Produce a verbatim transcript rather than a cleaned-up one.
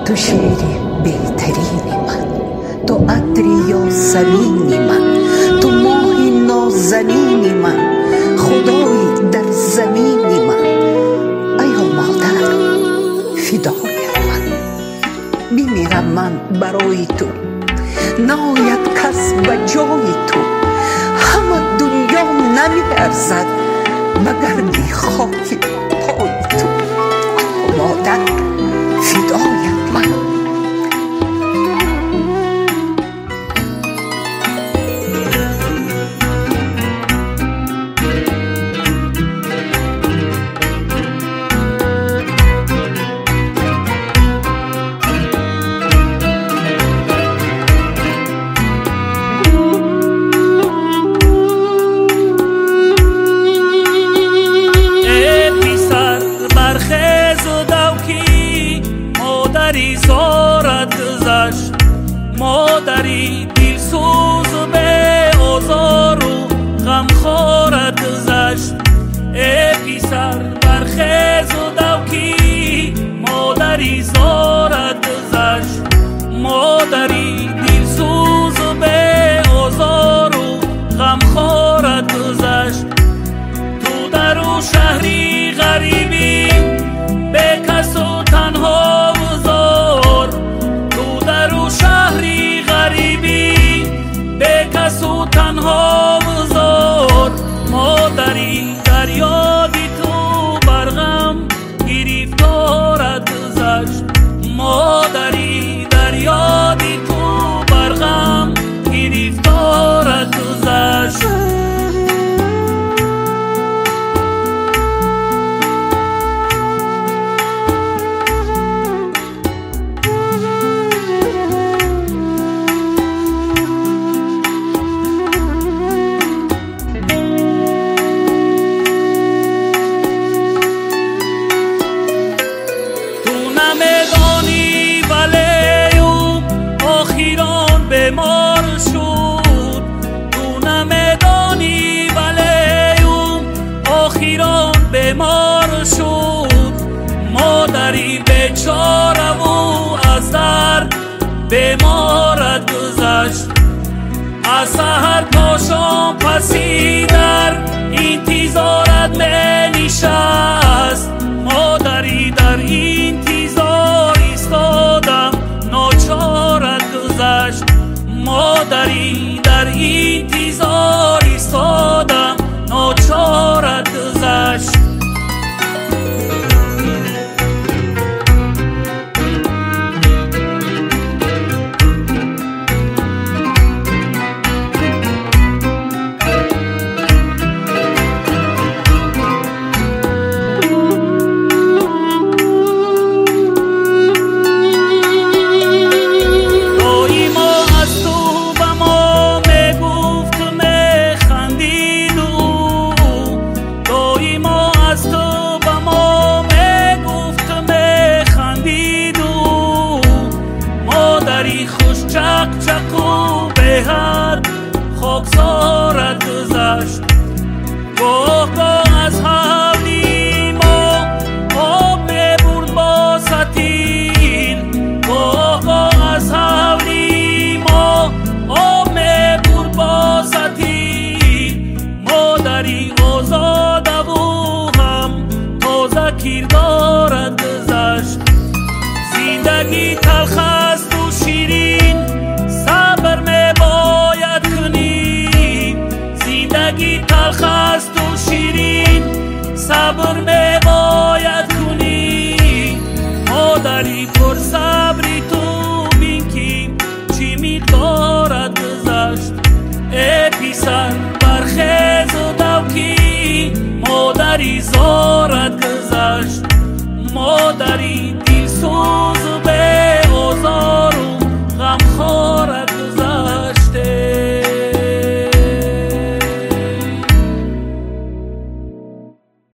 تو شعری بهترینی من، تو عطری یاسمینی من، تو ماهی نازنینی من، خدایی در زمینی من. ایا مادر فدای من، بمیرم من برای تو، ناید کس به جای تو. همه دنیا نمی ارزد مگر بی خاک پای تو. مادر فدای من. مادری دلسوز به آزار و غم خورد گذشت. ای پسر برخیز و دوکی، مادری زارد گذشت. مادری دلسوز به آزار و غم خورد گذشت. تو در او شهری غریبی به کس و تنها گذار. تو در او شهری غریبی به کس و تنها گذار. مادری در یادی تو برغم گرفتارت گذشت. مادری در یادی تو برغم گرفتارت گذشت. بیمار شد تو نمیدانی، ولی اون آخیران بیمار شد. مادری بیچاره و از درد بیمارت گذشت. از سحر تا شام پسی در انتظارت می نشست. مادری در انتظار ایستادم ناچارت گذشت. مادری در انتظار ایستادم ناچارت گذشت. چک چک و به حد خاکسارت گذشت. گاه گاه از حولی ما آب میبرد با سطیل. گاه گاه از حولی ما آب میبرد با سطیل. مادری آزاده و هم تازه کردارت گذشت. زندگی تلخ است و شیرین، صبر می باید کنی. زندگی تلخ است و شیرین، صبر می باید کنی. مادری پر صبری تو بین که چی مقدارت گذشت. ای پسر برخیز و دوکی، مادری زار